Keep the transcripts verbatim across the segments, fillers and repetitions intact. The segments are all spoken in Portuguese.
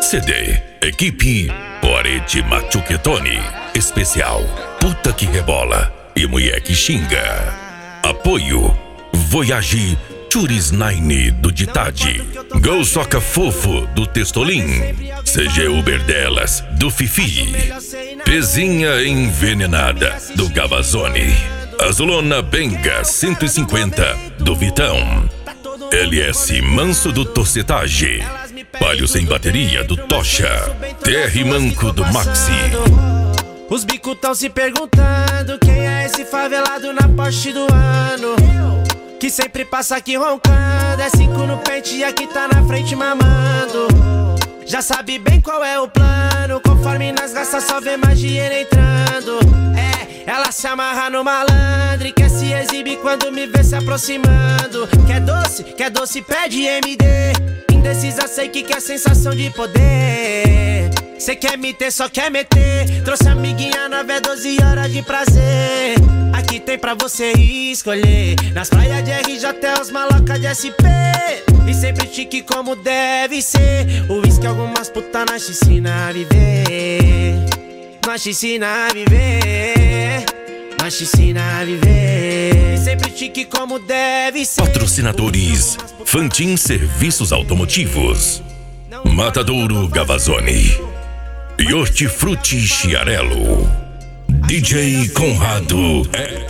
C D, equipe Orete Machuquetone. Especial, puta que rebola e mulher que xinga. Apoio, Voyage Churis Nine do Ditade. Gol Soca Fofo do Testolim. C G Uber delas do Fifi. Pezinha Envenenada do Gavazone. Azulona Benga cento e cinquenta do Vitão. L S Manso do Torcetage. Palio Sem Bateria do Tocha. T R Manco do Maxi. Os bicos tão se perguntando quem é esse favelado na Porsche do ano, que sempre passa aqui roncando. É cinco no pente e aqui tá na frente mamando. Já sabe bem qual é o plano, conforme nas gastas só vê mais dinheiro entrando. É, ela se amarra no malandro e quer se exibir quando me vê se aproximando. Quer doce, quer doce, pede M D. Indecisa, sei que quer sensação de poder. Cê quer me ter, só quer meter. Trouxe amiguinha nova, é doze horas de prazer. Aqui tem pra você escolher. Nas praias de R J até os maloca de S P. E sempre chique como deve ser. O uísque algumas puta nós te ensina a viver. Nós te ensina a viver. Nós te ensina a viver. E sempre chique como deve ser. Patrocinadores: Fantin Serviços Automotivos, Matadouro Gavazone e Hortifruti Chiarello. D J Conrado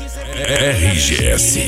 R G S.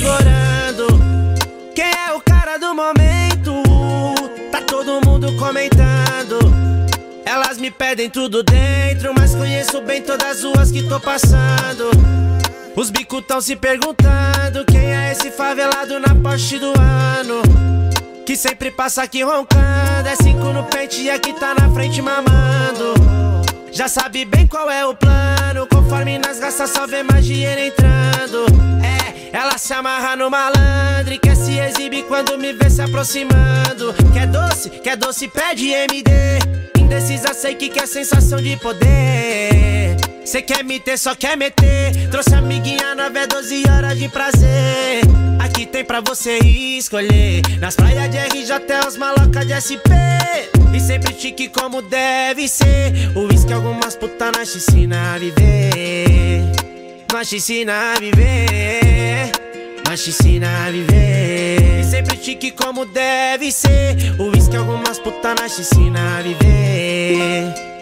Quem é o cara do momento? Tá todo mundo comentando. Elas me pedem tudo dentro, mas conheço bem todas as ruas que tô passando. Os bicos tão se perguntando quem é esse favelado na Porsche do ano, que sempre passa aqui roncando. É cinco no pente e aqui tá na frente mamando. Já sabe bem qual é o plano, conforme nas gastas só vê mais dinheiro entrando. É, ela se amarra no malandro e quer se exibir quando me vê se aproximando. Quer doce, quer doce, pede M D. Indecisa, sei que quer sensação de poder. Cê quer me ter, só quer meter. Trouxe amiguinha nova, é doze horas de prazer. Aqui tem pra você escolher. Nas praias de R J até os maloca de S P. E sempre chique como deve ser. O uísque algumas puta nós te ensina a viver. Nós te ensina a viver. Nós te ensina a viver. E sempre chique como deve ser. O uísque algumas puta nós te ensina a viver.